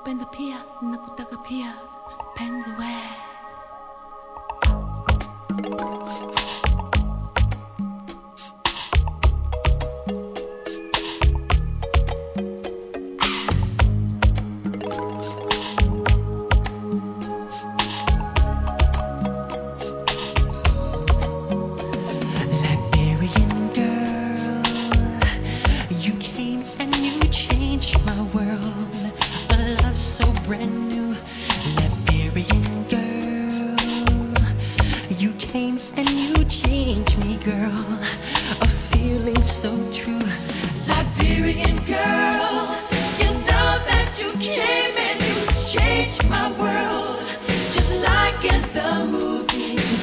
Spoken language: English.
เป็นตะเพียนักกุตะกะเพียเพนส์แวร์ Liberian girl, you came and you changed my world. A love so brand new. Liberian girl, you came and you changed me, girl. A feeling so true. Liberian girl.